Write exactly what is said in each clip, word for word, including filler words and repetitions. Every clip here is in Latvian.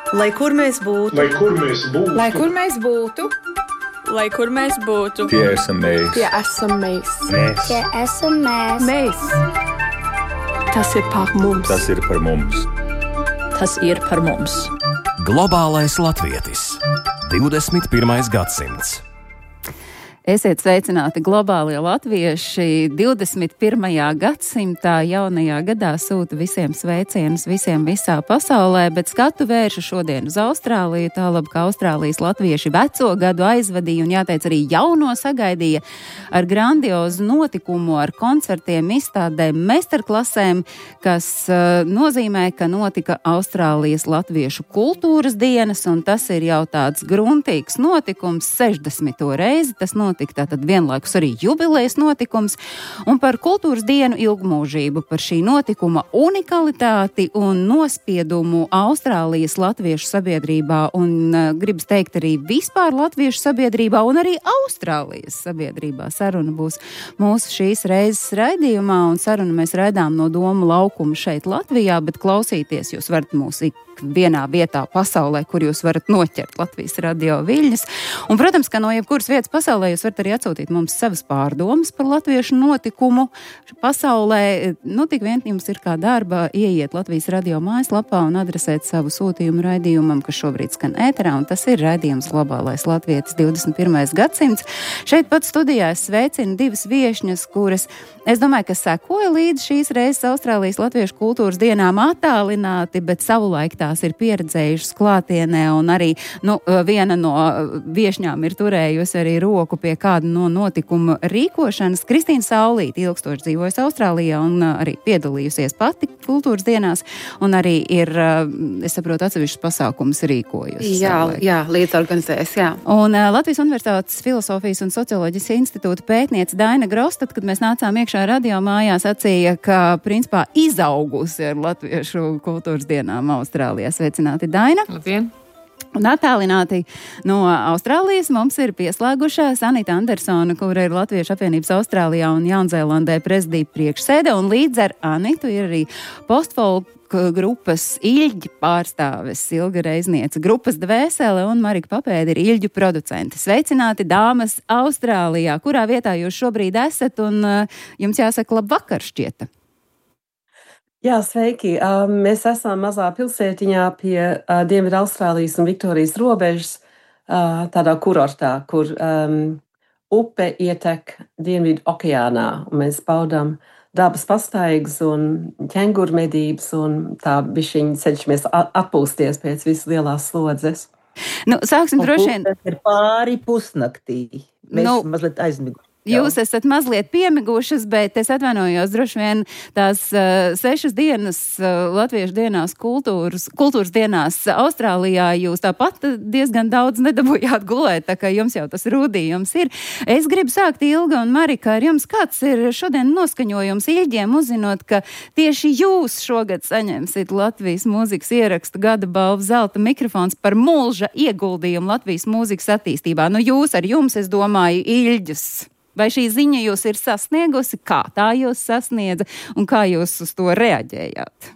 Lai kur mēs būtu, lai kur mēs būtu, lai kur mēs būtu, lai kur mēs būtu, tie esam mēs, tie esam mēs, mēs. tie esam mēs. mēs. Tas ir par mums. Tas ir par mums. Tas ir par mums. Globālais latvietis. divdesmit pirmais gadsimts. Esiet sveicināti globālie latvieši divdesmit pirmajā gadsimtā, jaunajā gadā sūta visiem sveicienus, visiem visā pasaulē, bet skatu vēršu šodien uz Austrāliju, tālāk, ka Austrālijas latvieši veco gadu aizvadīja un, jāteic, arī jauno sagaidīja ar grandiozu notikumu, ar koncertiem, izstādēm, meistarklasēm, kas uh, nozīmē, ka notika Austrālijas latviešu kultūras dienas, un tas ir jau tāds gruntīgs notikums, sešdesmito reizi tas notika. Tātad vienlaikus arī jubilejas notikums, un par kultūras dienu ilgmūžību, par šī notikuma unikalitāti un nospiedumu Austrālijas latviešu sabiedrībā, un uh, gribas teikt arī vispār latviešu sabiedrībā un arī Austrālijas sabiedrībā. Saruna būs mūsu šīs reizes raidījumā, un sarunu mēs raidām no Doma laukuma šeit Latvijā, bet klausīties jūs varat mūs ik vienā vietā pasaulē, kur jūs varat noķert Latvijas radio viļņas. Un, protams, ka no jebkuras vietas pasaulē jūs varat arī atsūtīt mums savas pārdomas par latviešu notikumu pasaulē. Nu, tik vien jums ir kā darba ieiet Latvijas radio mājaslapā un adresēt savu sūtījumu raidījumam, kas šobrīd skan ēterā, un tas ir raidījums Globālais latvietis divdesmit pirmais gadsimts. Šeit pat studijā es sveicinu divas viešņas, kuras, es domāju, ka sekoja līdz šīs reizes Austrālijas latviešu kultūras dienām attālināti, bet savulaik tās ir pieredzējušas klātienē, un arī nu, viena no viešņām ir turējusi arī roku pie kāda no notikuma rīkošanas. Kristīna Saulīte ilgstoši dzīvojas Austrālijā un arī piedalījusies pati kultūras dienās, un arī ir, es saprotu, atsevišķus pasākumus rīkojusi. Jā, jā, līdzorganizējas, jā. Un uh, Latvijas Universitātes Filosofijas un socioloģijas institūta pētniece Daina Grostat, kad mēs nācām iekšā radio mājās, sacīja, ka principā izaugusi ar latviešu kultūras dienām Austrālijā. Sveicināti, Daina! Labdien! Un attālināti no Austrālijas mums ir pieslēgušās Anita Andersona, kura ir Latviešu apvienības Austrālijā un Jaunzēlandē prezidija priekšsēde, un līdz ar Anitu ir arī postfolk grupas Iļģi pārstāves Ilga Reizniece, grupas Dvēsele un Marika Papēde ir Iļģu producenti. Sveicināti, dāmas, Austrālijā! Kurā vietā jūs šobrīd esat, un uh, jums jāsaka labvakar šķieta? Jā, sveiki! Uh, mēs esam mazā pilsētiņā pie uh, Dienvidu Austrālijas un Viktorijas robežas, uh, tādā kurortā, kur um, upe ietek Dienvidu okeānā. Un mēs baudām dabas pastaigas un ķenguru medības, un tā bišķiņi cenšamies atpūsties pēc visas lielās slodzes. Nu, sāksim droši vien. Tas ir pāri pusnaktī. Mēs Nu, mazliet aizmiguši. Jūs esat mazliet piemigušas, bet es atvainojos, droši vien tās uh, sešas dienas uh, Latviešu dienās kultūras, kultūras dienās Austrālijā jūs tāpat diezgan daudz nedabūjāt gulēt, tā kā jums jau tas rūdījums ir. Es gribu sākt, Ilga un Marika, ar jums kāds ir šodien noskaņojums Iļģiem, uzzinot, ka tieši jūs šogad saņemsit Latvijas mūzikas ierakstu gada balvu zelta mikrofons par mūža ieguldījumu Latvijas mūzikas attīstībā. Nu, jūs ar jums, es domāju, Iļģus. Vai šī ziņa jūs ir sasniegusi, kā tā jūs sasniedza un kā jūs uz to reaģējāt?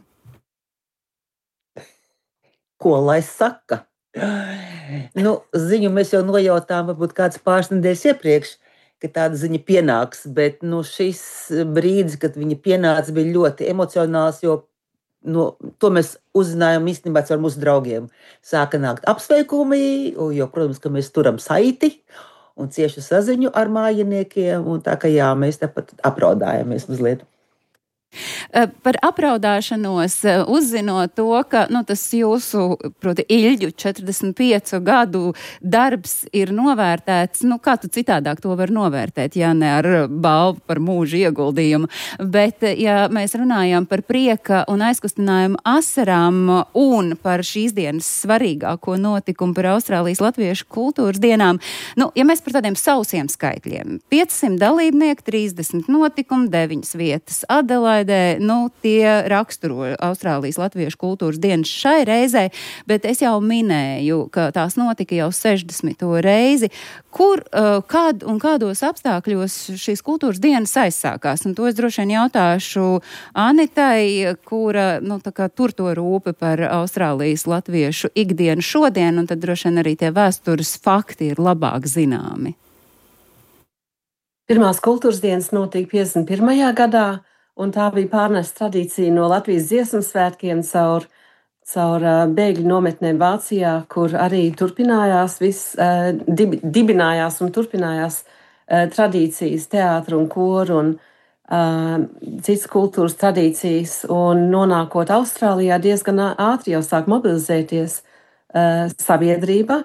Ko lai saka? Nu, ziņu mēs jau nojautām varbūt kāds pāris nedēļas iepriekš, ka tāda ziņa pienāks, bet nu, šis brīdis, kad viņa pienāca, bija ļoti emocionāls, jo no, to mēs uzzinājām īstenībā ar mūsu draugiem. Sāka nākt apsveikumi, jo, protams, ka mēs turam saiti un ciešu saziņu ar mājiniekiem, un tā, ka jā, mēs tāpat apraudājāmies mazliet. Par apraudāšanos, uzzinot to, ka nu, tas jūsu, proti, Iļģu četrdesmit piecu gadu darbs ir novērtēts, nu, kā tu citādāk to var novērtēt, ja ne ar balvu par mūža ieguldījumu. Bet, ja mēs runājam par prieka un aizkustinājumu asarām un par šīs dienas svarīgāko notikumu par Austrālijas latviešu kultūras dienām, nu, ja mēs par tādiem sausiem skaitļiem, piecsimt dalībnieku, trīsdesmit notikumu, deviņas vietas Adelaide, tiešraidē, nu, tie raksturo Austrālijas latviešu kultūras dienas šai reizei, bet es jau minēju, ka tās notika jau sešdesmito reizi. Kur, kad un kādos apstākļos šīs kultūras dienas aizsākās? Un to es droši vien jautāšu Anitai, kura, nu, tā kā tur to rūpi par Austrālijas latviešu ikdienu šodien, un tad droši vien arī tie vēstures fakti ir labāk zināmi. Pirmās kultūras dienas notika piecdesmit pirmajā gadā, un tā bija pārnesta tradīcija no Latvijas dziesmu svētkiem caur, caur uh, bēgļu nometnēm Vācijā, kur arī turpinājās, viss, uh, dib, dibinājās un turpinājās uh, tradīcijas, teātru un koru un uh, citas kultūras tradīcijas, un nonākot Austrālijā diezgan ātri jau sāk mobilizēties uh, sabiedrība,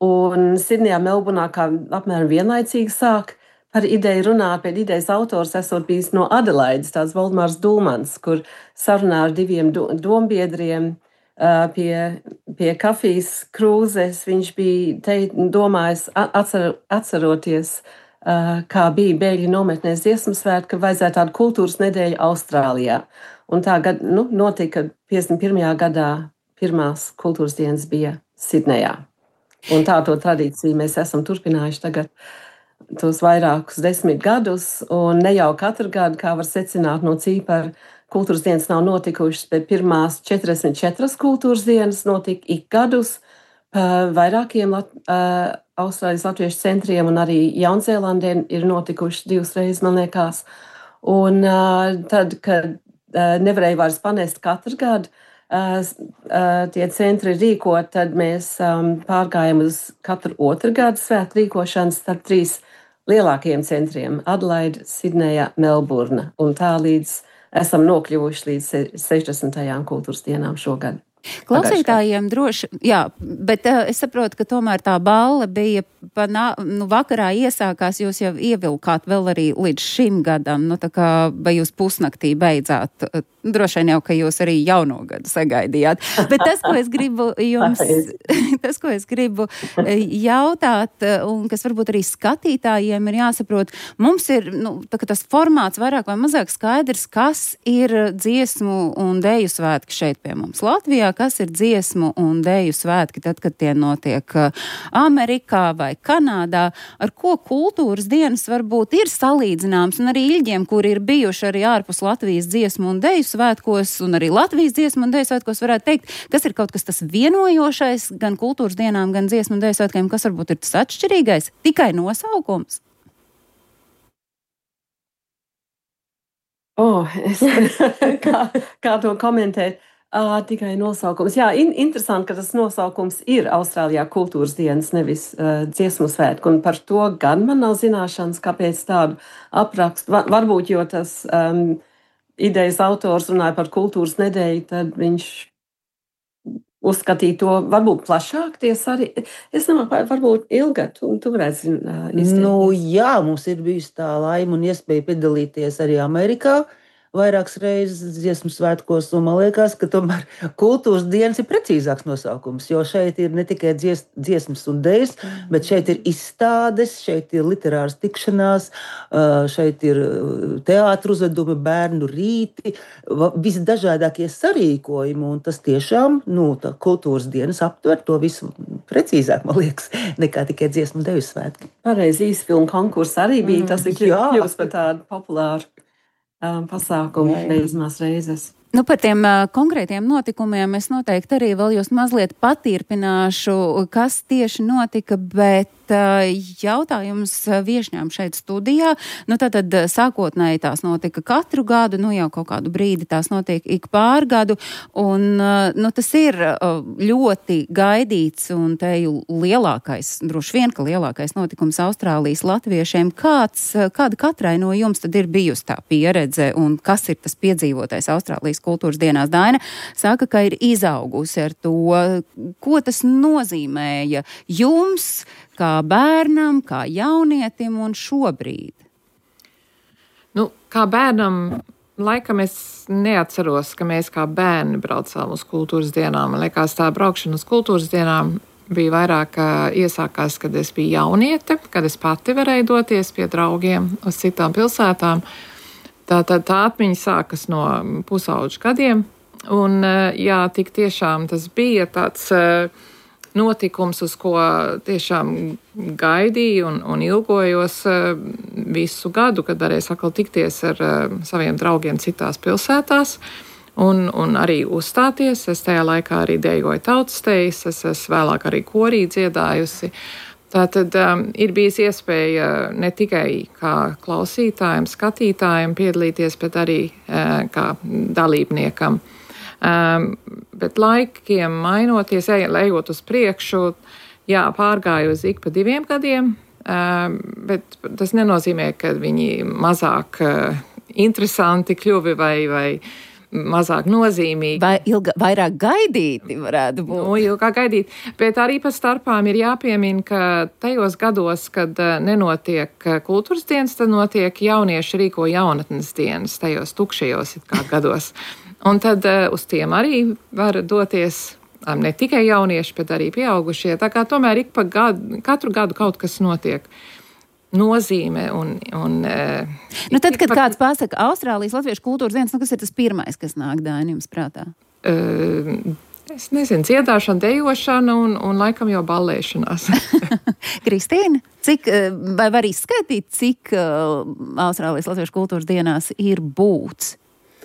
un Sidnejā, Melburnā kā apmēram vienlaicīgi sāk par ideju runāt, bet idejas autors esot bijis no Adelaides, tāds Valdemārs Dulmans, kur sarunā ar diviem do, dombiedriem uh, pie, pie kafijas krūzes. Viņš bija te domājis, atcer, atceroties, uh, kā bija bēgļu nometnēs dziesmu svētki, ka vajadzētu tādu kultūras nedēļu Austrālijā. Un tā gad, nu, notika piecdesmit pirmajā gadā pirmās kultūras dienas bija Sidnejā. Un tā to tradīciju mēs esam turpinājuši tagad tos vairākus desmit gadus, un ne jau katru gadu, kā var secināt no cipara, kultūras dienas nav notikušas, bet pirmās četrdesmit četras kultūras dienas notika ik gadus pa vairākiem Lat- uh, Austrālijas latviešu centriem, un arī Jaunzēlandē ir notikušas divas reizes, man liekas. Un uh, tad, kad uh, nevarēja vairs panest katru gadu, uh, uh, tie centri rīkot, tad mēs um, pārgājām uz katru otru gadu svētu rīkošanas starp trīs lielākajiem centriem - Adelaide, Sidneja, Melburna. Un tā līdz esam nokļuvuši līdz sešdesmitajām kultūras dienām šogad. Klausītājiem droši, jā, bet uh, es saprotu, ka tomēr tā balle bija pa nā, nu, vakarā iesākās, jūs jau ievilkāt vēl arī līdz šim gadam, nu tā kā, vai jūs pusnaktī beidzāt, uh, droši vien jau, ka jūs arī jauno gadu sagaidījāt. Bet tas, ko es gribu jums, tas, ko es gribu jautāt, un kas varbūt arī skatītājiem ir jāsaprot, mums ir, nu, tā kā tas formāts vairāk vai mazāk skaidrs, kas ir dziesmu un deju svētki šeit pie mums Latvijā, kas ir dziesmu un deju svētki tad, kad tie notiek Amerikā vai Kanādā, ar ko kultūras dienas varbūt ir salīdzināms, un arī Iļģiem, kuri ir bijuši arī ārpus Latvijas dziesmu un deju svētkos, un arī Latvijas dziesmu un deju svētkos, varētu teikt, kas ir kaut kas tas vienojošais gan kultūras dienām, gan dziesmu un deju svētkiem, kas varbūt ir tas atšķirīgais, tikai nosaukums? Oh, es, kā, kā to komentēt? Uh, tikai nosaukums. Jā, in, interesanti, ka tas nosaukums ir Austrālijā kultūras dienas, nevis uh, dziesmu svētku, un par to gan man nav zināšanas, kāpēc tādu aprakstu. Va, varbūt, jo tas um, idejas autors runāja par kultūras nedēļu, tad viņš uzskatīja to varbūt plašāk. Ties arī, es domāju, varbūt Ilga, tu, tu varētu uh, izteikties. Nu, jā, mums ir bijusi tā laima un iespēja piedalīties arī Amerikā vairākas reizes dziesmu svētkos, un man liekas, ka tomēr kultūras dienas ir precīzāks nosaukums, jo šeit ir ne tikai dzies, dziesmas un dejas, bet šeit ir izstādes, šeit ir literāras tikšanās, šeit ir teātru uzvedumi, bērnu rīti, visdažādākie sarīkojumi, un tas tiešām, nu, tā kultūras dienas aptver to visu precīzāk, man liekas, nekā tikai dziesmu un deju svētki. Pareizi, īsfilmu konkurss arī bija, tas ir kļūst par tādu populāru Um, pasākumu beidzamās reizes. Nu, par tiem uh, konkrētiem notikumiem es noteikti arī vēl jūs mazliet patirpināšu, kas tieši notika, bet uh, jautājums viešņām šeit studijā. Nu, tātad sākotnēji tās notika katru gadu, nu jau kaut kādu brīdi tās notiek ik pārgadu, un uh, nu, tas ir uh, ļoti gaidīts un teju lielākais, droši vien, ka lielākais notikums Austrālijas latviešiem. Kāds, kāda katrai no jums tad ir bijusi tā pieredze un kas ir tas piedzīvotais Austrālijas kultūras dienās? Daina saka, ka ir izaugusi ar to, ko tas nozīmēja jums, kā bērnam, kā jaunietim un šobrīd. Nu, kā bērnam, laikam es neatceros, ka mēs kā bērni braucām uz kultūras dienām. Man liekas, tā braukšana uz kultūras dienām bija vairāk iesākās, kad es biju jauniete, kad es pati varēju doties pie draugiem uz citām pilsētām. Tā, tā, tā atmiņa sākas no pusauģu gadiem, un jā, tik tiešām tas bija tāds notikums, uz ko tiešām gaidīju un, un ilgojos visu gadu, kad varēju atkal tikties ar saviem draugiem citās pilsētās un, un arī uzstāties. Es tajā laikā arī dejoju tautstejas, es esmu vēlāk arī korī dziedājusi. Tātad um, ir bijis iespēja ne tikai kā klausītājiem, skatītājiem piedalīties, bet arī uh, kā dalībniekam. Um, bet laikiem mainoties, ejot uz priekšu, jā, pārgāju uz ik pa diviem gadiem, um, bet tas nenozīmē, ka viņi mazāk uh, interesanti kļuvi vai, vai mazāk nozīmīgi. Vai ilga, vairāk gaidīti varētu būt? Nu, ilgāk gaidīt. Bet arī pa starpām ir jāpiemina, ka tajos gados, kad nenotiek kultūras dienas, tad notiek jaunieši rīko jaunatnes dienas, tajos tukšajos it kā gados. Un tad uz tiem arī var doties ne tikai jaunieši, bet arī pieaugušie. Tā kā tomēr ik pa gadu, katru gadu kaut kas notiek. Nozīme un... un nu tad, kad par... kāds pasaka Austrālijas latviešu kultūras dienas, nu kas ir tas pirmais, kas nāk Daini jums prātā? Uh, es nezinu, dziedāšana, dejošana un, un laikam jau ballēšanās. Kristīna, cik, vai var izskaitīt, cik uh, Austrālijas latviešu kultūras dienās ir būts?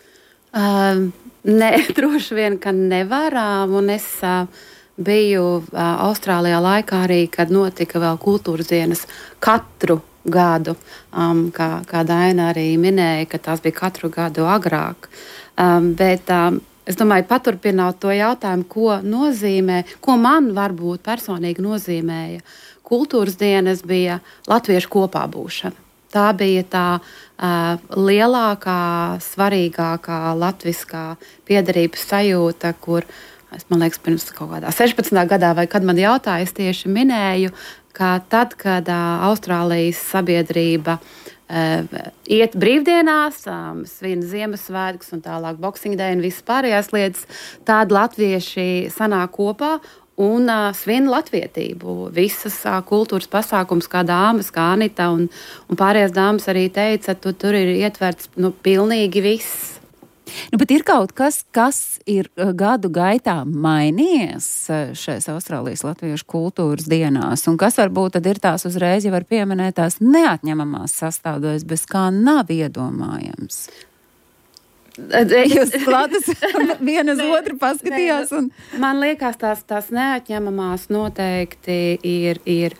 Uh, ne, droši vien, ka nevarām, un es... Uh, Biju uh, Austrālijā laikā arī, kad notika vēl kultūras dienas katru gadu, um, kā, kā Daina arī minēja, ka tās bija katru gadu agrāk. Um, bet um, es domāju, paturpināt to jautājumu, ko nozīmē, ko man varbūt personīgi nozīmēja. Kultūras dienas bija latviešu kopā būšana. Tā bija tā uh, lielākā, svarīgākā latviskā piederības sajūta, kur es, man liekas, pirms kaut kādā sešpadsmitā gadā, vai kad man jautāja, es tieši minēju, ka tad, kad uh, Austrālijas sabiedrība uh, iet brīvdienās, um, svin Ziemassvētkus un tālāk Boxing Day un visas pārējās lietas, tādi latvieši sanāk kopā un uh, svin latvietību. Visas uh, kultūras pasākums, kā dāmas, kā Anita un, un pārējās dāmas arī teica, tu, tur ir ietverts nu, pilnīgi viss. Nu, bet ir kaut kas, kas ir gadu gaitā mainījies šais Austrālijas latviešu kultūras dienās, un kas varbūt tad ir tās uzreiz, ja var pieminēt tās neatņemamās sastāvdaļas, bez kā nav iedomājams. Jūs klātas viena uz otru paskatījās. Un... Man liekas, tās, tās neatņemamās noteikti ir, ir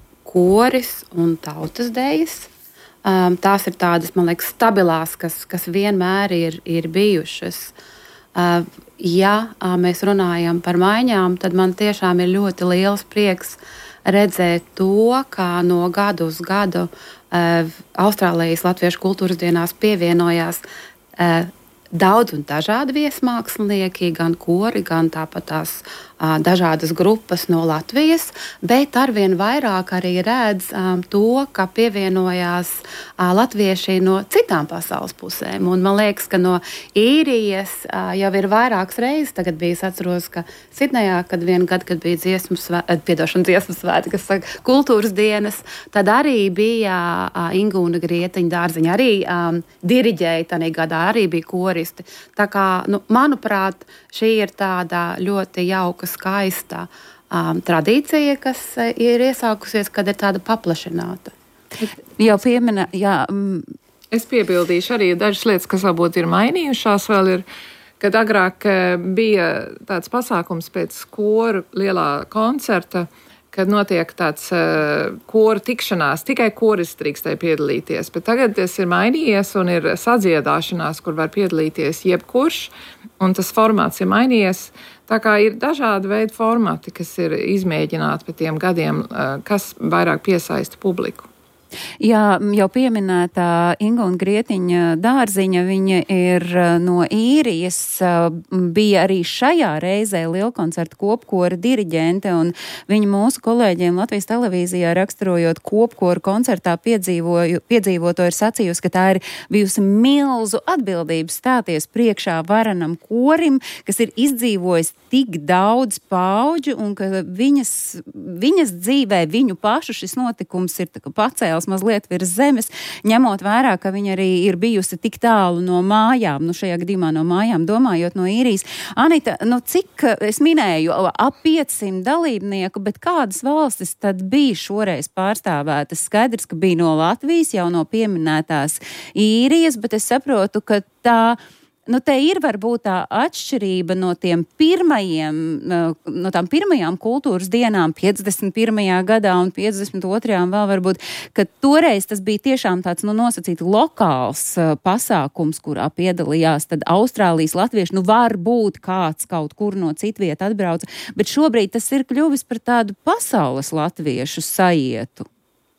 koris un tautas dejas. Um, tās ir tādas, man liekas, stabilās, kas, kas vienmēr ir, ir bijušas. Uh, ja uh, mēs runājam par maiņām, tad man tiešām ir ļoti liels prieks redzēt to, kā no gadu uz gadu uh, Austrālijas latviešu kultūras dienās pievienojās uh, daudz un dažādi viesmākslinieki, gan kori, gan tāpat tās uh, dažādas grupas no Latvijas, bet arvien vairāk arī redz um, to, ka pievienojās uh, latvieši no citām pasaules pusēm. Un man liekas, ka no īrijas uh, jau ir vairākas reizes. Tagad bija, es atceros, ka Sidnejā, kad vienu gadu, kad bija dziesmu svētki, piedošana dziesmu svētki, kas saka, kultūras dienas, tad arī bija uh, Ingūna Grietiņa dārziņa, arī um, diriģēja tanī gadā, arī bija kori. Tā kā, nu, manuprāt, šī ir tāda ļoti jauka, skaista um, tradīcija, kas ir iesākusies, kad ir tāda paplašināta. Jau piemina, jā. Mm. Es piebildīšu arī dažas lietas, kas varbūt ir mainījušās. Vēl ir, kad agrāk bija tāds pasākums pēc koru lielā koncerta, kad notiek tāds uh, koru tikšanās, tikai koristi drīkstēja piedalīties, bet tagad tas ir mainījies un ir sadziedāšanās, kur var piedalīties jebkurš, un tas formāts ir mainījies. Tā kā ir dažādi veidi formāti, kas ir izmēģināti pēc tiem gadiem, uh, kas vairāk piesaista publiku. Jā, jau pieminētā Ingūna Grietiņa dārziņa, viņa ir no īrijas, bija arī šajā reizē lielkoncerta kopkora diriģente, un viņa mūsu kolēģiem Latvijas televīzijā raksturojot kopkoru koncertā piedzīvoto ir sacījusi, ka tā ir bijusi milzu atbildība stāties priekšā varenam korim, kas ir izdzīvojis tik daudz paudžu, un ka viņas, viņas dzīvē, viņu pašu šis notikums ir tā kā pacēlis izcēls mazliet virs zemes, ņemot vērā, ka viņa arī ir bijusi tik tālu no mājām, nu šajā gadījumā no mājām, domājot no īrijas. Anita, nu cik, es minēju, ap piecsimt dalībnieku, bet kādas valstis tad bija šoreiz pārstāvētas? Skaidrs, ka bija no Latvijas, jau no pieminētās īrijas, bet es saprotu, ka tā Nu, te ir varbūt tā atšķirība no tiem pirmajiem, no tām pirmajām kultūras dienām piecdesmit pirmajā gadā un piecdesmit otrajā vēl varbūt, ka toreiz tas bija tiešām tāds, nu, nosacīti lokāls pasākums, kurā piedalījās tad Austrālijas latvieši, nu, varbūt kāds kaut kur no citvieta atbrauca, bet šobrīd tas ir kļuvis par tādu pasaules latviešu sajietu.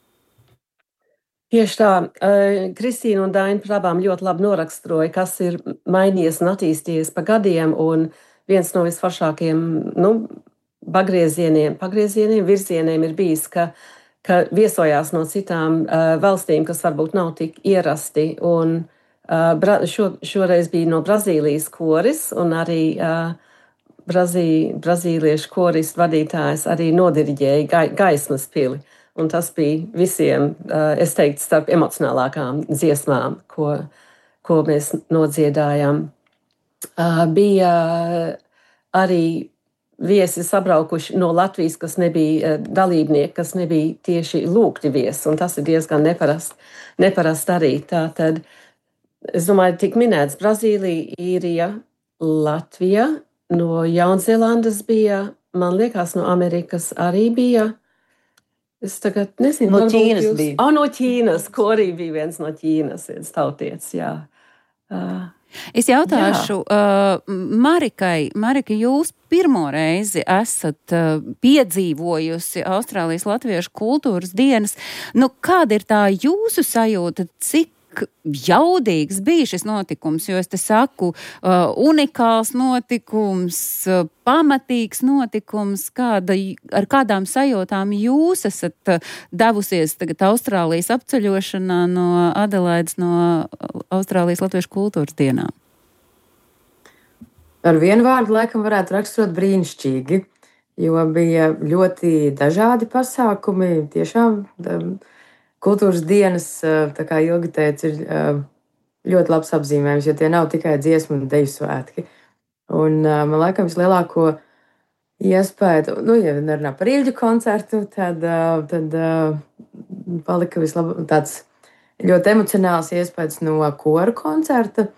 Tieši tā, Kristīna un Daina par abām ļoti labi noraksturoja, kas ir mainījies un attīstījies pa gadiem, un viens no visforšākajiem, nu, pagriezieniem, pagriezieniem, virzieniem ir bijis, ka, ka viesojās no citām uh, valstīm, kas varbūt nav tik ierasti, un uh, bra, šo, šoreiz bija no Brazīlijas koris, un arī uh, Brazī, brazīliešu koris vadītājs arī nodiriģēja gai, gaismas pili. Un tas bija visiem, es teiktu, starp emocionālākām dziesmām, ko, ko mēs nodziedājām. Bija arī viesi sabraukuši no Latvijas, kas nebija dalībnieki, kas nebija tieši lūgti viesi, un tas ir diezgan neparast, neparast arī. Tātad, es domāju, tik minēts Brazīlija, Īrija, Latvija, no Jaunzēlandes bija, man liekas, no Amerikas arī bija. Es tagad nezinu, no Ķīnas jūs... bija. Oh, no Ķīnas, ko arī bija viens no Ķīnas, viens tautietis, jā. Uh, es jautāšu uh, Marikai, Marika, jūs pirmo reizi esat uh, piedzīvojusi Austrālijas latviešu kultūras dienas. Nu, kāda ir tā jūsu sajūta, cik jaudīgs bija šis notikums, jo es te saku, uh, unikāls notikums, uh, pamatīgs notikums, kāda, ar kādām sajūtām jūs esat uh, devusies tagad Austrālijas apceļošanā no Adelaides, no Austrālijas latviešu kultūras dienām? Ar vienu vārdu laikam varētu raksturot brīnišķīgi, jo bija ļoti dažādi pasākumi, tiešām um, kultūras dienas, tā kā Ilga teica, ir ļoti labs apzīmējums, jo tie nav tikai dziesmu un deju svētki. Un man laikam vislielāko iespēju, nu, ja nerunā par Ilģu koncertu, tad, tad palika vislab, tāds ļoti emocionāls iespējas no koru koncerta,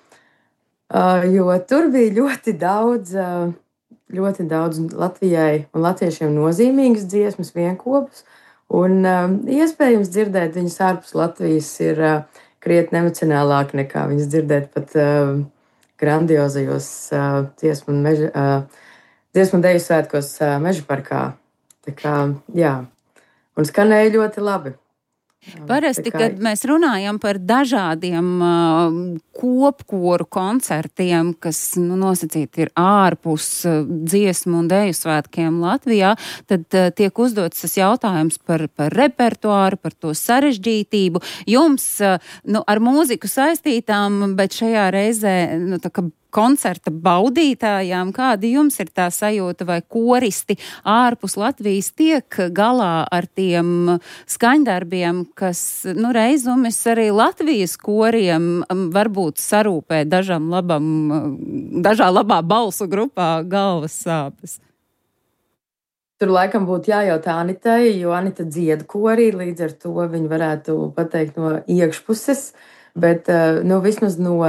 jo tur bija ļoti daudz, ļoti daudz Latvijai un latviešiem nozīmīgas dziesmas vienkopus. Un um, iespējams dzirdēt viņas ārpus Latvijas ir uh, krietni emocionālāk nekā viņas dzirdēt pat uh, grandiozajos uh, dziesmu un meža, uh, dziesmu un deju svētkos uh, meža parkā. Tā kā, jā, un skanēja ļoti labi. Parasti, kad mēs runājam par dažādiem uh, kopkoru koncertiem, kas nu, nosacīti ir ārpus uh, dziesmu un deju svētkiem Latvijā, tad uh, tiek uzdots tas jautājums par, par repertuāru, par to sarežģītību. Jums uh, nu, ar mūziku saistītām, bet šajā reizē nu, tā kā koncerta baudītājām, kāda jums ir tā sajūta, vai koristi ārpus Latvijas tiek galā ar tiem skaņdarbiem, kas, nu, reizumis arī Latvijas koriem varbūt sarūpē dažam labam, dažā labā balsu grupā galvas sāpes? Tur laikam būtu jājautā Anitai, jo Anita dzied korī, līdz ar to viņi varētu pateikt no iekšpuses, bet, nu, vismaz no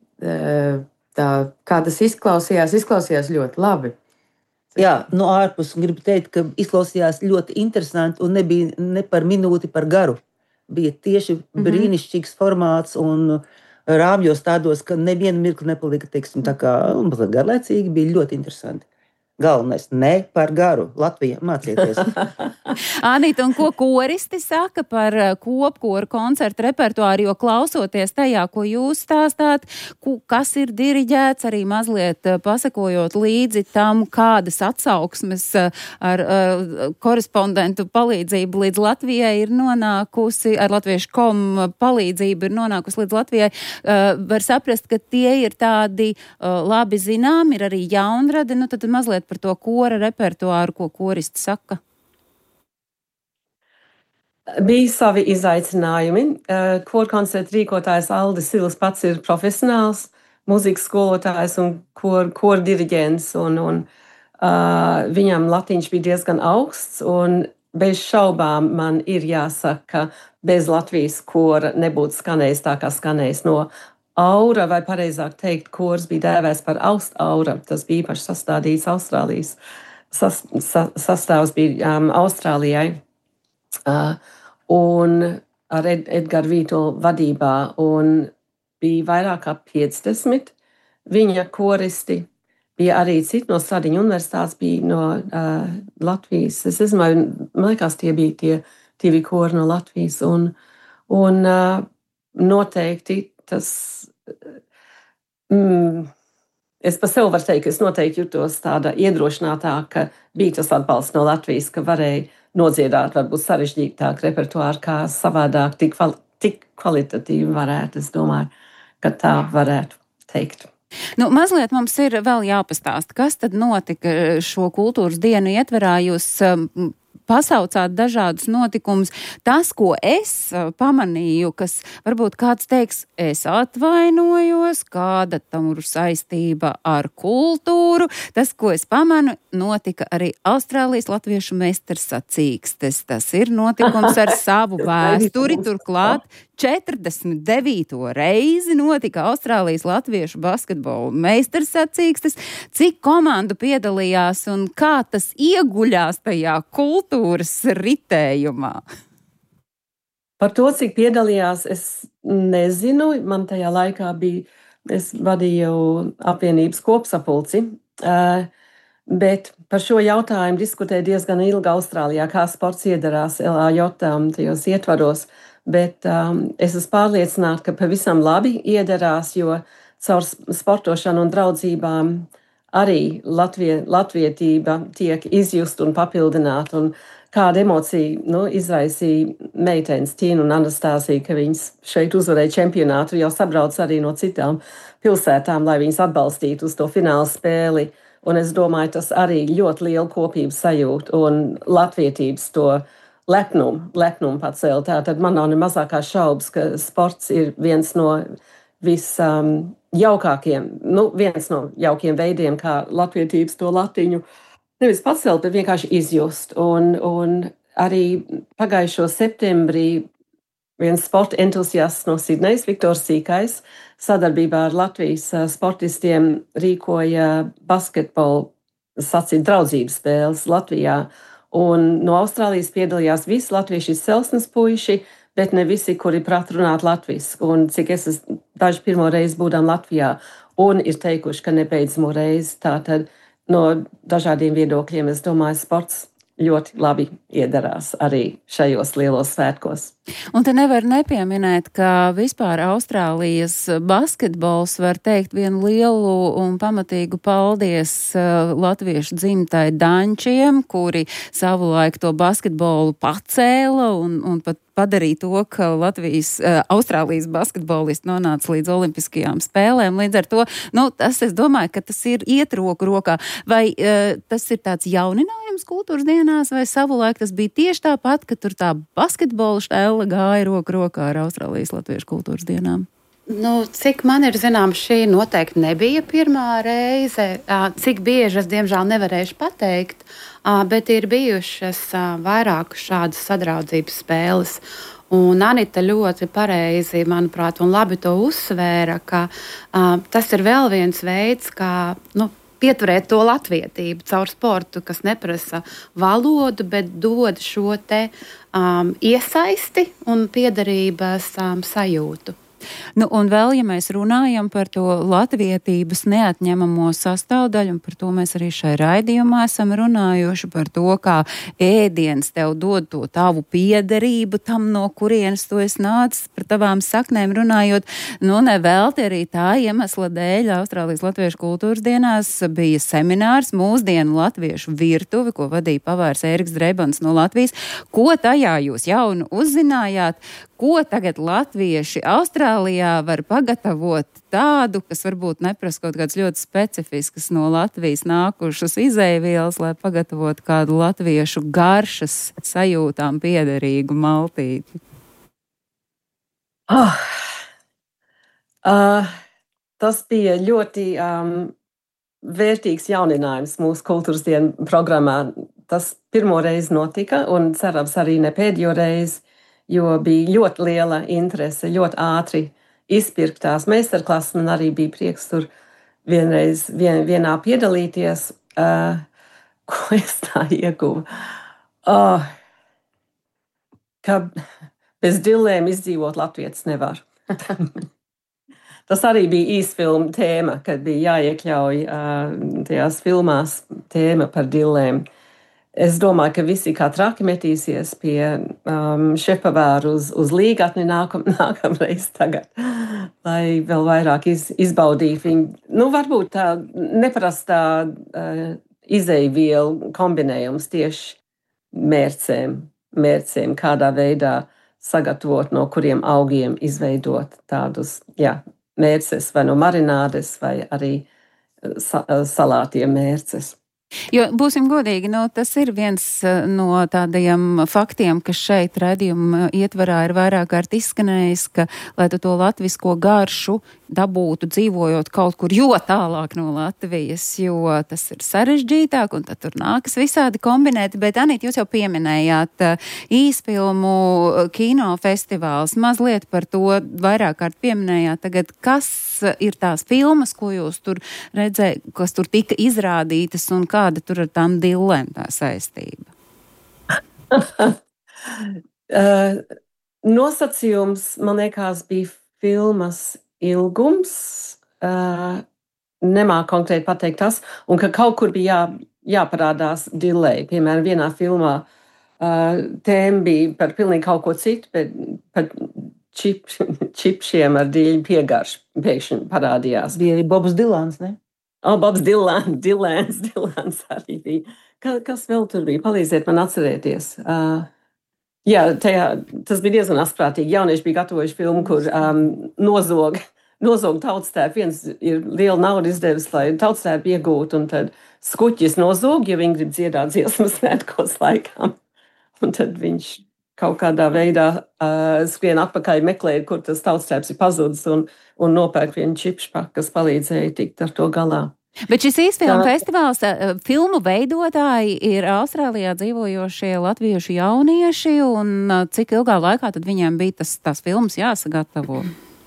tā, kā tas izklausījās, izklausījās ļoti labi. Jā, no ārpus gribu teikt, ka izklausījās ļoti interesanti un nebija ne par minūti par garu. Bija tieši brīnišķīgs formāts un rāmjos tādos, ka nevienu mirkli nepalika, teiksim, tā kā garlaicīgi, bija ļoti interesanti. Galvenais, ne par garu. Latvija, mācieties. Anita, un ko koristi saka par kopkoru koncertu repertuāru, jo klausoties tajā, ko jūs stāstāt, kas ir diriģēts, arī mazliet pasakojot līdzi tam, kādas atsauksmes ar, ar korespondentu palīdzību līdz Latvijai ir nonākusi, ar latviešu kom palīdzību ir nonākusi līdz Latvijai, var saprast, ka tie ir tādi labi zinām, ir arī jaunradi, nu tad mazliet par to kora repertuāru, ko koristi saka? Bija savi izaicinājumi. Koru koncertu rīkotājs Aldis Sils pats ir profesionāls mūzikas skolotājs un koru kor diriģents, un, un uh, viņam latiņš bija diezgan augsts, un bez šaubām man ir jāsaka, ka bez Latvijas kora nebūtu skanējis tā, kā skanējis no Aura, vai pareizāk teikt, kors bija dēvēts par Aust Aura. Tas bija īpaši sastādīts Austrālijas. Sas, sa, sastāvs bija um, Austrālijai. Uh, un ar Ed, Edgaru Vītolu vadībā, un bija vairāk kā piecdesmit viņa koristi. Bija arī citi no Stradiņu universitātes, bija no uh, Latvijas. Es nezinu, man liekas, tie bija tie divi kori no Latvijas. Un, un uh, noteikti tas... Mm, es par sevi varu teikt, ka es noteikti jutos tāda iedrošinātāk, ka bija tas atbalsts no Latvijas, ka varēja nodziedāt varbūt sarežģītāk repertuāru, kā savādāk, tik, tik kvalitatīvi varētu, es domāju, ka tā varētu teikt. Nu, mazliet mums ir vēl jāpastāsta, kas tad notika šo kultūras dienu ietverā. Jūs um, pasaucāt dažādus notikumus. Tas, ko es pamanīju, kas varbūt kāds teiks, es atvainojos, kāda tam ir saistība ar kultūru. Tas, ko es pamanu, notika arī Austrālijas latviešu meistars sacīkstes. Tas ir notikums ar savu vēsturi, turklāt četrdesmit devīto reizi notika Austrālijas latviešu basketbola meistars sacīkstes. Cik komandu piedalījās un kā tas ieguļās tajā kultūras ritējumā? Par to, cik piedalījās, es nezinu. Man tajā laikā bija, es vadīju apvienības kopsapulci, bet par šo jautājumu diskutēja diezgan ilgi Austrālijā, kā sports iedarās L A J tajos ietvaros. Bet um, es esmu pārliecināta, ka pavisam labi iedarās, jo caur sportošanu un draudzībām arī Latvie, latvietība tiek izjust un papildināta. Un kāda emocija nu, izraisīja meitenes Tīnu un Anastāziju, ka viņas šeit uzvarēja čempionātu, jau sabrauc arī no citām pilsētām, lai viņas atbalstītu uz to fināla spēli. Un es domāju, tas arī ļoti lielu kopības sajūtu un latvietības to lepnumu, lepnumu pacēl. Tātad man nav ne mazākā šaubas, ka sports ir viens no visjaukākiem, um, nu, viens no jaukiem veidiem, kā latvietības to latiņu nevis pacelt, bet vienkārši izjust. Un, un arī pagājušo septembrī viens sporta entusiasts no Sidnejas, Viktors Sīkais, sadarbībā ar Latvijas sportistiem rīkoja basketbolu sacīt draudzības spēles Latvijā. Un no Austrālijas piedalījās visi latviešu izcelsmes puiši, bet ne visi, kuri prāt runāt latviski. Un cik es esmu daži pirmo reizi būdām Latvijā un ir teikuši, ka nebeidzamo reizi. Tātad no dažādiem viedokļiem, es domāju, sports ļoti labi iedarās arī šajos lielos svētkos. Un te nevar nepieminēt, ka vispār Austrālijas basketbols var teikt vienu lielu un pamatīgu paldies uh, latviešu dzimtai Dančiem, kuri savulaik to basketbolu pacēla un, un pat padarīja to, ka Latvijas, uh, Austrālijas basketbolisti nonāca līdz olimpiskajām spēlēm. Līdz ar to, nu, tas, es domāju, ka tas ir iet roku rokā. Vai uh, tas ir tāds jauninājums kultūras dienās, vai savulaik tas bija tieši tāpat, ka tur tā basketbola štēle gāja roku rokā ar Austrālijas latviešu kultūras dienām? Nu, cik man ir zināms, šī noteikti nebija pirmā reize. Cik bieži es, diemžēl, nevarēšu pateikt, bet ir bijušas vairāk šādas sadraudzības spēles. Un Anita ļoti pareizi, manuprāt, un labi to uzsvēra, ka uh, tas ir vēl viens veids, kā nu, pieturēt to latvietību caur sportu, kas neprasa valodu, bet dod šo te um, iesaisti un piederības um, sajūtu. Nu, un vēl, ja mēs runājam par to latvietības neatņemamo sastāvdaļu, un par to mēs arī šai raidījumā esam runājuši, par to, kā ēdiens tev dod to tavu piederību tam, no kurienes tu esi nācis, par tavām saknēm runājot. Nu, nevelti arī tā iemesla dēļ Austrālijas latviešu kultūras dienās bija seminārs mūsdienu latviešu virtuvi, ko vadīja pavārs Ēriks Drebans no Latvijas. Ko tajā jūs jaunu uzzinājāt? ko tagad latvieši Austrālijā var pagatavot tādu, kas varbūt neprasa kaut kāds ļoti specifisks no Latvijas nākušas izēvielas, lai pagatavotu kādu latviešu garšas sajūtām piederīgu maltīti? Oh. Uh, tas bija ļoti um, vērtīgs jauninājums mūsu kultūras dienu programmā. Tas pirmo reizi notika un cerams arī ne pēdējo reizi, jo bija ļoti liela interese, ļoti ātri izpirktās meistarklases. Man arī bija prieks tur vienreiz vien, vienā piedalīties, uh, ko es tā ieguvu. Oh, ka bez dillēm izdzīvot latvietis nevar. Tas arī bija īsfilma tēma, kad bija jāiekļauj uh, tajās filmās tēma par dillēm. Es domāju, ka visi kā traki metīsies pie um, šefpavēru uz, uz līgatni nākam, nākamreiz tagad, lai vēl vairāk iz, izbaudītu viņu. Nu, varbūt tā neparastā uh, izeivielu kombinējums tieši mērcēm, mērcēm, kādā veidā sagatavot, no kuriem augiem izveidot tādus, jā, mērces vai no marinādes vai arī sa, salātiem mērces. Jo, būsim godīgi, no, tas ir viens no tādiem faktiem, kas šeit redzījuma ietvarā ir vairāk kārt izskanējis, ka, lai tu to latvisko garšu dabūtu dzīvojot kaut kur jo tālāk no Latvijas, jo tas ir sarežģītāk un tad tur nākas visādi kombinēt. Bet, Anīt, jūs jau pieminējāt īsfilmu kinofestivāls, mazliet par to vairāk kārt pieminējāt. Tagad, kas ir tās filmas, ko jūs tur redzējāt, kas tur tika izrādītas un kāda tur ar tām dillēm tā saistība? uh, nosacījums, man liekas, bija filmas ilgums, uh, nemāk konkrēti pateikt tas, un ka kaut kur bija jā, jāparādās dillei. Piemēram, vienā filmā uh, tēma bija par pilnīgi kaut ko citu, bet par čip, čipšiem ar dīļu piegaršu pēkšņi parādījās. Bija arī Bobs Dilans, ne? O, oh, Bobs Dilans, Dilans, Dilans arī bija. Ka, kas vēl tur bija? Palīdziet man atcerēties. Uh, jā, tajā, tas bija diezgan asprātīgi. Jaunieši bija gatavojuši filmu, kur um, nozog, nozog tautstēpu. Viens ir liela nauda izdevis, lai tautstēpu iegūtu, un tad skuķis nozog, ja viņi grib dziedāt dziesmas svētkos laikam. Un tad viņš kaut kādā veidā uh, skrien atpakaļ meklēt, kur tas tautstēps ir pazudis, un, un nopērk vienu čipšpaku, kas palīdzēja tikt ar to galā. Bet šis īsfilmu festivāls, filmu veidotāji ir Austrālijā dzīvojošie latviešu jaunieši, un cik ilgā laikā tad viņiem bija tas, tās filmas jāsagatavo?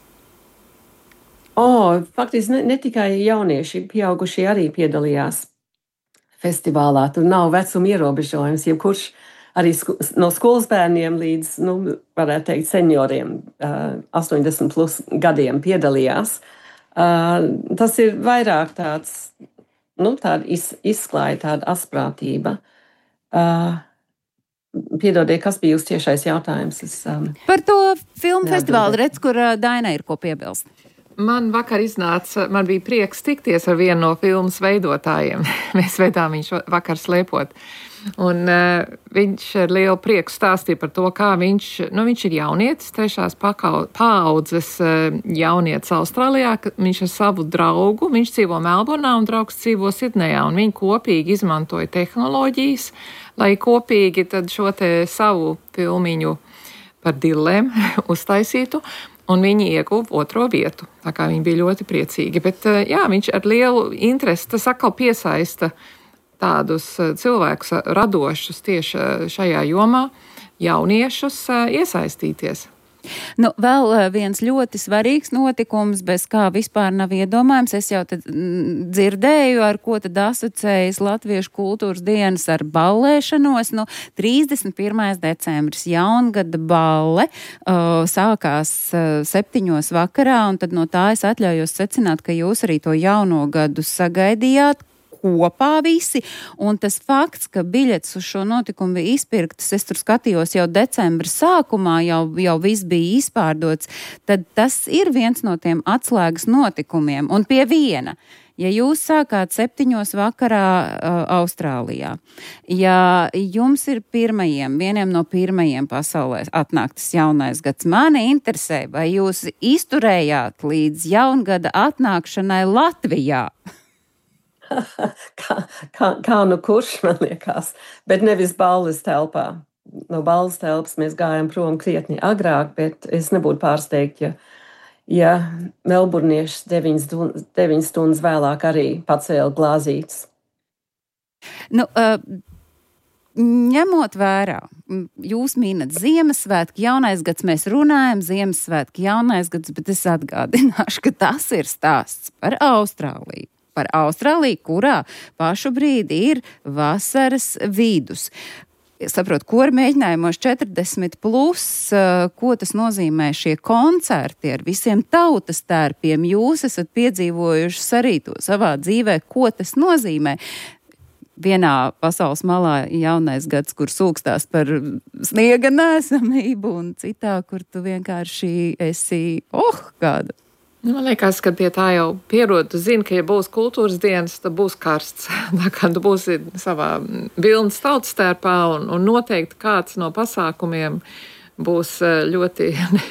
O, faktiski ne, ne tikai jaunieši, pieaugušie arī piedalījās festivālā. Tur nav vecuma ierobežojums, jebkurš arī sku, no skolas bērniem līdz, nu, varētu teikt, senioriem, uh, astoņdesmit plus gadiem piedalījās. Uh, tas ir vairāk tāds, nu, tāda iz, izklāja, tāda asprātība. Uh, piedodiet, kas bija jūs tiešais jautājums? Es, um, Par to filmu festivālu redz, kur uh, Daina ir ko piebilst. Man vakar iznāca, man bija prieks tikties ar vienu no filmas veidotājiem. Mēs vedām viņu vakar slēpot. Un uh, viņš ar lielu prieku stāstīja par to, kā viņš, nu, viņš ir jaunietis, trešās paaudzes uh, jaunietis Austrālijā, ka viņš ar savu draugu, viņš dzīvo Melburnā un draugs dzīvo Sidnejā, un viņi kopīgi izmantoja tehnoloģijas, lai kopīgi tad šo te savu filmiņu par dillēm uztaisītu, un viņi ieguva otro vietu, tā kā viņi bija ļoti priecīgi. Bet, uh, jā, viņš ar lielu interesi, tas atkal piesaista tādus cilvēkus radošus tieši šajā jomā, jauniešus iesaistīties. Nu, vēl viens ļoti svarīgs notikums, bez kā vispār nav iedomājams. Es jau tad dzirdēju, ar ko tad asociējas Latviešu kultūras dienas ar ballēšanos. Nu, trīsdesmit pirmais decembris jaungada balle uh, sākās uh, septiņos vakarā, un tad no tā es atļaujos secināt, ka jūs arī to jauno gadu sagaidījāt kopā visi, un tas fakts, ka biļetes uz šo notikumu bija izpirktas, es tur skatījos jau decembra sākumā, jau, jau viss bija izpārdots, tad tas ir viens no tiem atslēgas notikumiem. Un pie viena, Ja jūs sākāt septiņos vakarā uh, Austrālijā, ja jums ir pirmajiem, vieniem no pirmajiem pasaulē atnāk tas jaunais gads, mani interesē, vai jūs izturējāt līdz jaungada atnākšanai Latvijā? kā, kā, kā nu kurš, man liekas, bet nevis balles telpā. No balles telpas mēs gājām prom krietni agrāk, bet es nebūtu pārsteigta, ja, ja melburnieši deviņas stundas vēlāk arī pacēla glāzītes. Nu, uh, ņemot vērā, jūs mīnat Ziemassvētki, jaunais gads, mēs runājam, Ziemassvētki, jaunais gads, bet es atgādināšu, ka tas ir stāsts par Austrāliju. Par Austrāliju, kurā pašu brīdi ir vasaras vidus. Saprotu, kora mēģinājumos četrdesmit plus, ko tas nozīmē šie koncerti ar visiem tautas tērpiem. Jūs esat piedzīvojuši arī to savā dzīvē, ko tas nozīmē. Vienā pasaules malā jaunais gads, kur sūkstās par sniega nesamību, un citā, kur tu vienkārši esi, oh, kāda. Man liekas, ka pie tā jau pierod. Tu zini, ka ja būs kultūras dienas, tad būs karsts. Tā kā tu būsi savā vilnas tautas tērpā un, un noteikti kāds no pasākumiem būs ļoti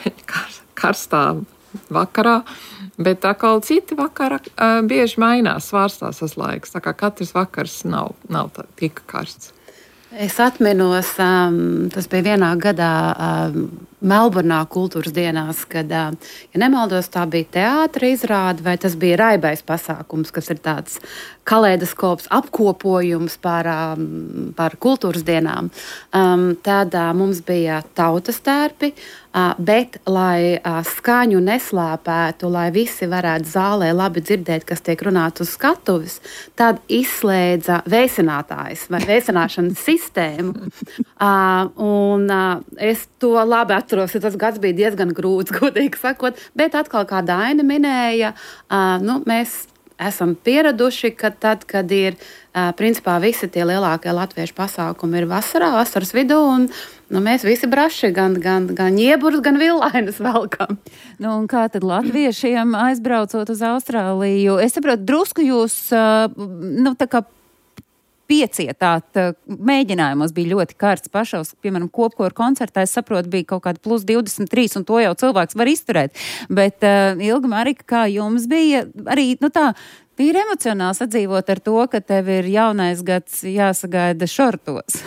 karstā vakarā. Bet tā kā citi vakara bieži mainās, svārstās tas laiks. Tā kā katrs vakars nav, nav tā, tik karsts. Es atminos, um, tas bija vienā gadā um, Melburnā kultūras dienās, kad, um, ja nemaldos, tā bija teātra izrāde, vai tas bija raibais pasākums, kas ir tāds kaleidoskops, apkopojums par, um, par kultūras dienām. Um, tad uh, mums bija tautas tērpi, uh, bet, lai uh, skaņu neslāpētu, lai visi varētu zālē labi dzirdēt, kas tiek runāts uz skatuves, tad izslēdza veicinātājs vai veicināšanas sistēmu. uh, un uh, es to labi atceros, ja tas gads bija diezgan grūts, godīgi sakot, bet atkal, kā Daina minēja, uh, nu, mēs esam pieraduši, ka tad, kad ir uh, principā visi tie lielākie latviešu pasākumi ir vasarā, vasaras vidū, un nu, mēs visi braši, gan, gan, gan ieburus, gan villainas velkam. Nu, un kā tad latviešiem aizbraucot uz Austrāliju? Es saprotu, drusku jūs, uh, nu, tā kā piecietāt, mēģinājumos bija ļoti karsts pašos, piemēram, kopkoru koncertā, es saprotu, bija kaut kāda plus divdesmit trīs, un to jau cilvēks var izturēt. Bet, uh, Ilga Marika, kā jums bija arī, nu tā, tīri emocionāli sadzīvot ar to, ka tev ir jaunais gads jāsagaida šortos?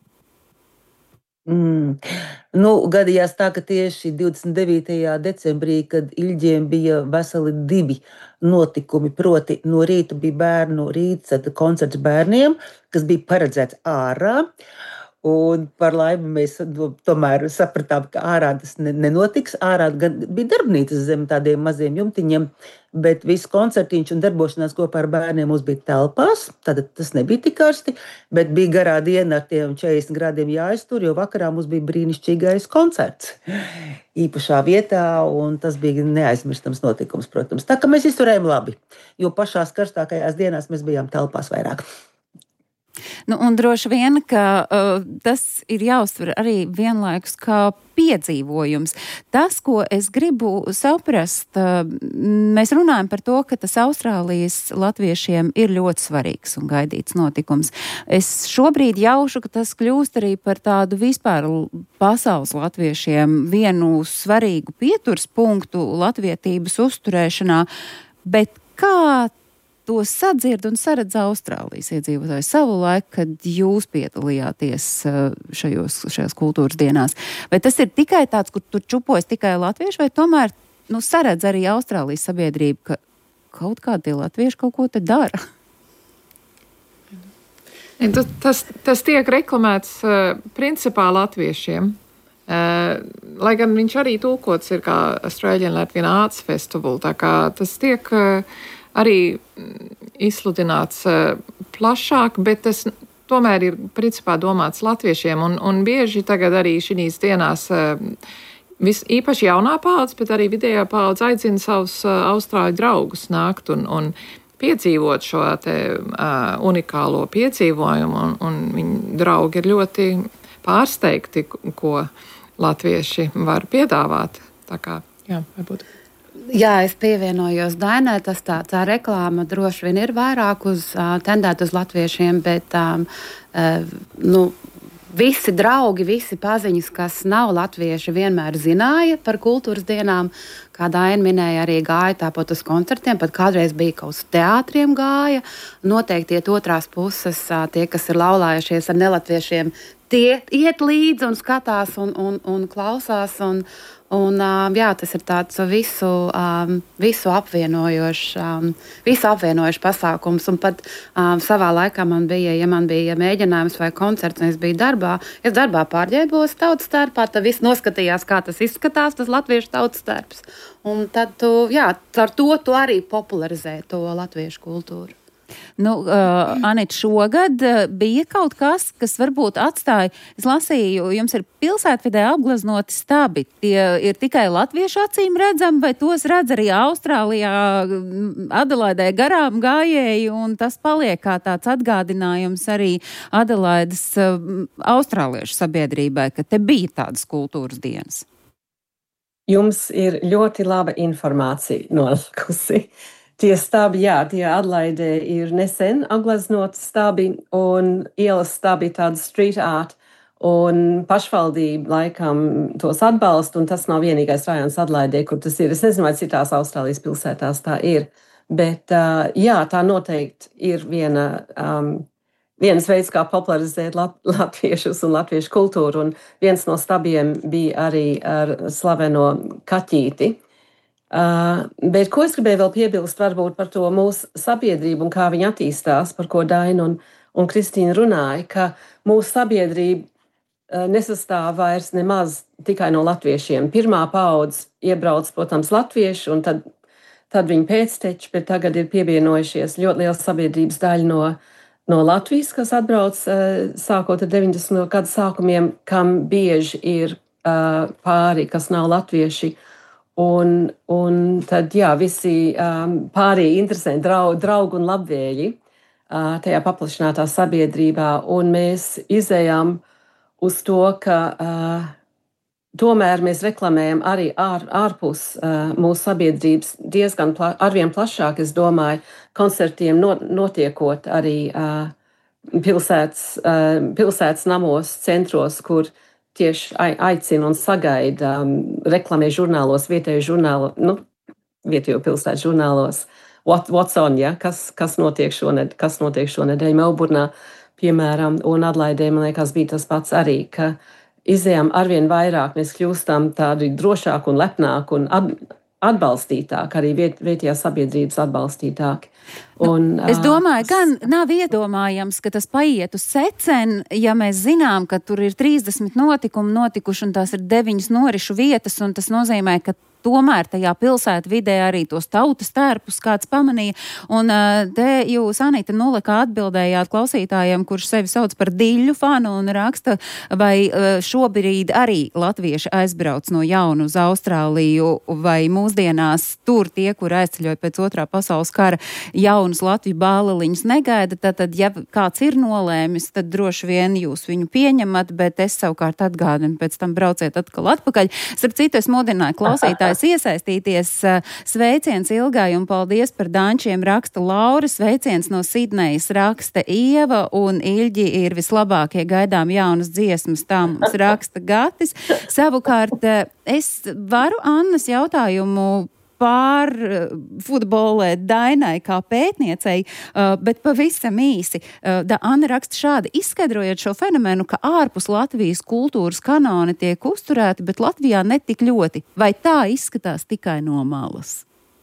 Mm. Nu, gadījās tā, ka tieši divdesmit devītajā decembrī, kad Iļģiem bija veseli divi notikumi, proti no rīta bija bērnu rīts, koncerts bērniem, kas bija paredzēts ārā. Un par laimi mēs tomēr sapratām, ka ārā tas nenotiks. Ārā gan bija darbnīcas zem tādiem maziem jumtiņiem, bet viss koncertiņš un darbošanās kopā ar bērniem mums bija telpās. Tad tas nebija tik karsti, bet bija garā diena ar tiem četrdesmit grādiem jāiztur, jo vakarā mums bija brīnišķīgais koncerts īpašā vietā, un tas bija neaizmirstams notikums, protams. Tā kā mēs izturējām labi, jo pašās karstākajās dienās mēs bijām telpās vairāk. Nu, un droši vien, ka uh, tas ir jāuztver arī vienlaikus kā piedzīvojums. Tas, ko es gribu saprast, uh, mēs runājam par to, ka tas Austrālijas latviešiem ir ļoti svarīgs un gaidīts notikums. Es šobrīd jaušu, ka tas kļūst arī par tādu vispār pasaules latviešiem vienu svarīgu pieturs punktu latvietības uzturēšanā, bet kā to sadzird un saredz Austrālijas iedzīvotāji savu laiku, kad jūs piedalījāties šajos, šajās kultūras dienās. Vai tas ir tikai tāds, kur tur čupojas tikai latvieši, vai tomēr nu, saredz arī Austrālijas sabiedrība, ka kaut kādi tie latvieši kaut ko te dara? Tas, tas tiek reklamēts principā latviešiem. Lai gan viņš arī tulkots ir kā Australian Latvian Arts Festival, tā kā tas tiek arī izsludināts plašāk, bet tas tomēr ir principā domāts latviešiem. Un, un bieži tagad arī šīs dienās vis, īpaši jaunā paudze, bet arī vidējā paudze aicina savus austrāļu draugus nākt un, un piedzīvot šo te uh, unikālo piedzīvojumu. Un, un viņi draugi ir ļoti pārsteigti, ko latvieši var piedāvāt. Tā kā, jā, varbūt. Jā, es pievienojos Dainai. Tas tā, tā reklāma droši vien ir vairāk uz, uh, tendēta uz latviešiem, bet um, uh, nu, visi draugi, visi paziņas, kas nav latvieši, vienmēr zināja par kultūras dienām. Kā Daina minēja, arī gāja tāpat uz koncertiem, pat kādreiz bija kaut uz teātriem gāja. Noteikti iet otrās puses, uh, tie, kas ir laulājušies ar nelatviešiem, tie iet līdzi un skatās un, un, un klausās. Un, Un, jā, tas ir tāds visu, visu apvienojošs, visu apvienojošs pasākums. Un pat savā laikā man bija, ja man bija mēģinājums vai koncerts, un es biju darbā, es darbā pārģērbos tautas tērpā, tad viss noskatījās, kā tas izskatās, tas latviešu tautas tērps. Un tad tu, jā, ar to tu arī popularizē to latviešu kultūru. Nu, uh, Anita, šogad uh, bija kaut kas, kas varbūt atstāja, es lasīju, jums ir pilsētvidē apgleznoti stabi. Tie ir tikai latviešu acīm redzami, vai tos redz arī Austrālijā, Adelaidē garām gājēji, un tas paliek kā tāds atgādinājums arī Adelaidas uh, austrāliešu sabiedrībai, ka te bija tādas kultūras dienas. Jums ir ļoti laba informācija nolikusi. Tie stabi, jā, tie Adelaidē ir nesen apgleznoti stabi un ielas stabi tāda street art, un pašvaldība laikam tos atbalsta, un tas nav vienīgais rajons Adelaidē, kur tas ir. Es nezinu, vai citās Austrālijas pilsētās tā ir, bet uh, jā, tā noteikti ir viena, um, viens veids, kā popularizēt lat- latviešus un latviešu kultūru, un viens no stabiem bija arī ar slaveno kaķīti. Uh, bet ko es gribēju vēl piebilst varbūt par to mūsu sabiedrību un kā viņa attīstās, par ko Daina un, un Kristīna runāja, ka mūsu sabiedrība uh, nesastāv vairs nemaz tikai no latviešiem. Pirmā paudze iebrauc, protams, latvieši, un tad, tad viņi pēcteči, bet tagad ir pievienojušies ļoti liela sabiedrības daļa no, no Latvijas, kas atbrauc uh, sākot ar deviņdesmito gadu sākumiem, kam bieži ir uh, pāri, kas nav latvieši. Un, un tad, jā, visi um, pārējie interesanti draugi, draugi un labvēļi uh, tajā paplašinātā sabiedrībā. Un mēs izējām uz to, ka uh, tomēr mēs reklamējam arī ār, ārpus uh, mūsu sabiedrības diezgan pla, arvien plašāk, es domāju, koncertiem not, notiekot arī uh, pilsētas, uh, pilsētas namos, centros, kur tieši aicina un sagaida, um, reklamē žurnālos, vietēju žurnālo, nu, vietējo pilsētu žurnālos, what, what's on, ja, kas, kas notiek šoned, kas notiek šonedēļ Melburnā, piemēram, un Adelaidē, man liekas, bija tas pats arī, ka izējām arvien vairāk, mēs kļūstam tādi drošāk un lepnāk un at, atbalstītāk, arī viet, vietējā sabiedrības atbalstītāki. Un, nu, es domāju, gan nav iedomājams, ka tas paiet uz secen, ja mēs zinām, ka tur ir trīsdesmit notikumu notikuši un tās ir deviņas norišu vietas, un tas nozīmē, ka tomēr tajā pilsētu vidē arī tos tautas tērpus kāds pamanīja. Un te jūs, Anita, Nulekā atbildējāt klausītājiem, kurš sevi sauc par diļu fanu un raksta, vai šobrīd arī latvieši aizbrauc no jauna uz Austrāliju, vai mūsdienās tur tie, kur aizceļoja pēc otrā pasaules kara, jaunus Latviju bāleliņus negaida. Tātad, ja kāds ir nolēmis, tad droši vien jūs viņu pieņemat, bet es savukārt atgādinu, pēc tam brauciet atkal atpakaļ. Starp citu, es modināju klausītāju iesaistīties. Sveiciens Ilgai un paldies par dančiem, raksta Laura, sveiciens no Sidnejas raksta Ieva, un Ilģi ir vislabākie, gaidām jaunas dziesmas, tā mums raksta Gatis. Savukārt es varu Annas jautājumu pārfutbolēt Dainai kā pētniecei, uh, bet pavisam īsi. Uh, da Anna raksta šādi, izskaidrojot šo fenomenu, ka ārpus Latvijas kultūras kanoni tiek uzturēti, bet Latvijā netik ļoti. Vai tā izskatās tikai no malas?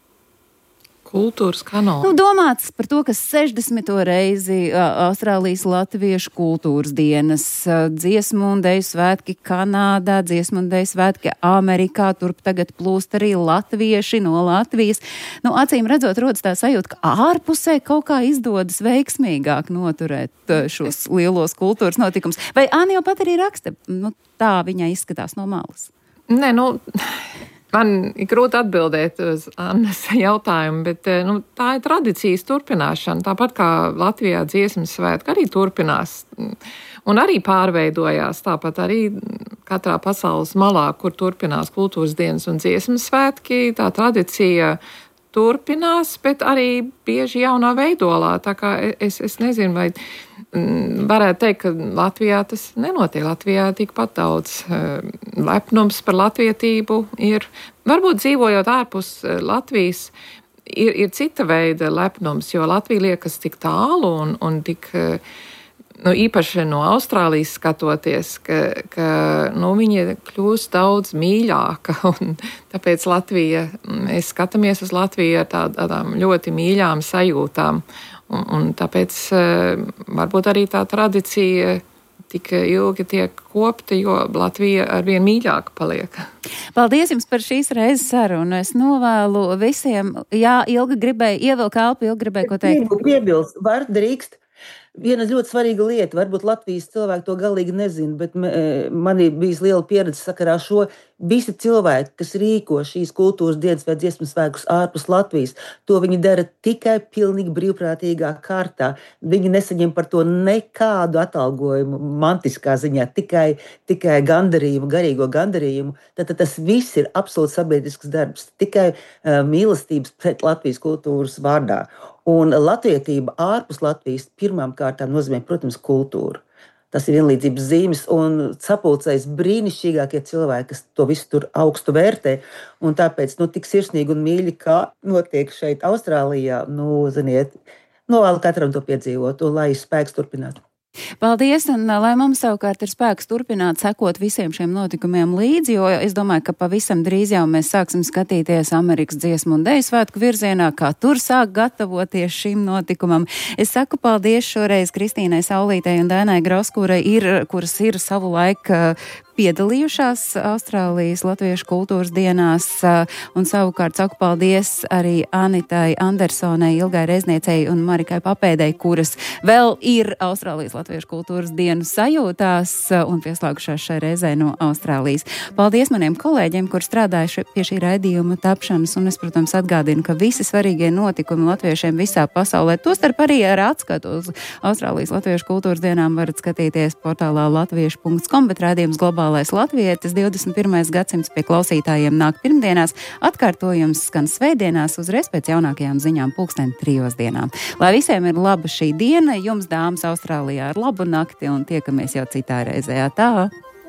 Kultūras kanoni. Nu, domāts par to, ka sešdesmito reizi Austrālijas latviešu kultūras dienas, dziesmu un deju svētki Kanādā, dziesmu un deju svētki Amerikā, turp tagad plūst arī latvieši no Latvijas. Nu, acīm redzot, rodas tā sajūta, ka ārpusē kaut kā izdodas veiksmīgāk noturēt šos lielos kultūras notikumus. Vai Anna jau pat arī raksta? Nu, tā viņai izskatās no malas. Nē, nu... Man ir grūti atbildēt uz Annas jautājumu, bet nu, tā ir tradīcijas turpināšana. Tāpat kā Latvijā dziesmas svētki arī turpinās un arī pārveidojās. Tāpat arī katrā pasaules malā, kur turpinās kultūras dienas un dziesmas svētki, tā tradicija turpinās, bet arī bieži jaunā veidolā. Tā kā es, es nezinu, vai varētu teikt, ka Latvijā tas nenotiek. Latvijā tikpat daudz lepnums par latvietību ir. Varbūt dzīvojot ārpus Latvijas, ir, ir cita veida lepnums, jo Latvija liekas tik tālu un, un tik, nu, īpaši no Austrālijas skatoties, ka, ka nu, viņa kļūst daudz mīļāka. Un tāpēc Latvija, mēs skatāmies uz Latviju ar tād, tādām ļoti mīļām sajūtām. Un, un tāpēc varbūt arī tā tradicija tik ilgi tiek kopta, jo Latvija arvien mīļāka paliek. Paldies jums par šīs reizes sarunu. Es novēlu visiem, jā, Ilga gribēja, ievilk elpu, Ilga gribēja ko teikt. Piebilst, var drīkst. Viena ļoti svarīga lieta, varbūt Latvijas cilvēki to galīgi nezina, bet man ir bijis liela pieredze sakarā šo. Visi cilvēki, kas rīko šīs kultūras dienas vai dziesmu svētkus ārpus Latvijas, to viņi dara tikai pilnīgi brīvprātīgā kārtā. Viņi nesaņem par to nekādu atalgojumu mantiskā ziņā, tikai, tikai gandarījumu, garīgo gandarījumu. Tad, tad tas viss ir absolūti sabiedrisks darbs, tikai uh, mīlestības pret Latvijas kultūras vārdā. Un latvietība ārpus Latvijas pirmām kārtām nozīmē, protams, kultūru. Tas ir vienlīdzības zīmes un sapulcējas brīnišķīgākie cilvēki, kas to visu tur augstu vērtē. Un tāpēc, nu, tik sirsnīgi un mīļi, kā notiek šeit Austrālijā, nu, ziniet, novēlu katram to piedzīvot un lai spēks turpināt. Paldies, un lai mums savukārt ir spēks turpināt sekot visiem šiem notikumiem līdzi, jo es domāju, ka pavisam drīz jau mēs sāksim skatīties Amerikas dziesmu un deju svētku virzienā, kā tur sāk gatavoties šim notikumam. Es saku paldies šoreiz Kristīnai Saulītei un Dainai Groskurai, ir, kuras ir savu laiku piedalījušās Austrālijas latviešu kultūras dienās, un savukārt saku paldies arī Anitai Andersonai, Ilgai Rezniecei un Marikai Papēdei, kuras vēl ir Austrālijas latviešu kultūras dienu sajūtās un pieslēgušās šai reizē no Austrālijas. Paldies maniem kolēģiem, kur strādājuši pie šī raidījuma tapšanas, un es, protams, atgādinu, ka visi svarīgie notikumi latviešiem visā pasaulē, tostarp arī ar atskatu uz Austrālijas latviešu kultūras dienām varat skatīties portālā latviešu punkts com, bet raidījums Globālais Latvietis divdesmit pirmais gadsimts pie klausītājiem nāk pirmdienās, atkārtojums skan svētdienās, uzreiz pēc jaunākajām ziņām pulksten trijos dienām. Lai visiem ir laba šī diena, jums, dāmas, Austrālijā ar labu nakti un tiekamies jau citā reizē. Tā!